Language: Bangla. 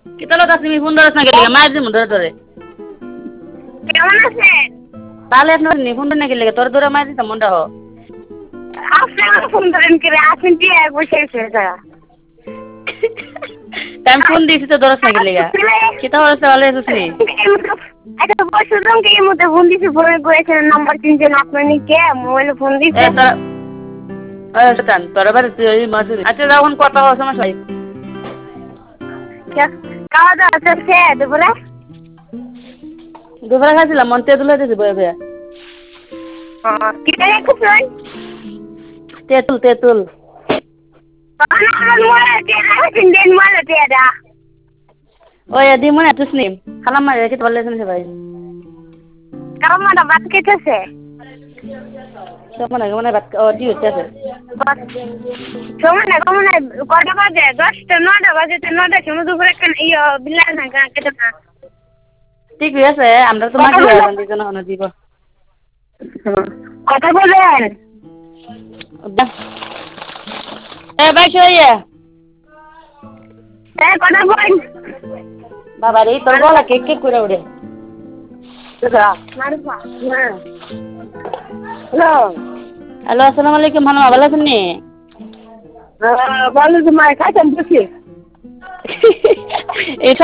kita lo kasih mi fundor na gele ma di mundor tore কেমন আছেন? তাহলে আপনার নি fundor na gele তোর তোরে মা দি মন্ডা হো আপনি আমার ফোন ধরেন করে আসেন কি বসে আছে তারা টাইম ফোন দিছি তো দরস না গেলে kita হচ্ছে ভালো আছিস নি একটা বছর ধরে এই মধ্যে ফোন দিছি ফোনে করেছেন নাম্বার চিনছেন আপনার কে মোবাইলে ফোন দিছে টান তোর বাড়ি তুই মাসে আচ্ছা যখন কথা হওয়ার সমস্যা নাই খাওয়া দাওয়া চলছে দুপুরে দুপুরে খাইছিলাম মন্তে তুলে দিছি বয়ে বয়ে কি টাকা খুঁজছেন তেতুল তেতুল ওই দি মনে তুই নি খালাম মারে কি বললে শুনছে ভাই কারণ না বাত কেটেছে মানে বাত ও দি হচ্ছে সময় কটা বাজে 10টা 9টা বাজে 9টা সময় দুপুরে বিল্লাল না কেটে না ঠিক আছে আমরা তো মাঝি হলাম দিজন হনো দিব কথা বলেন এ ভাই শুয়ে কথা বলেন বাবা রে তোর গলা কেক কেক করে ওড়ে হ্যালো আসসালামু আলাইকুম ভালো ভালো আছেন নি ভালো তোমার খাইছেন বুঝি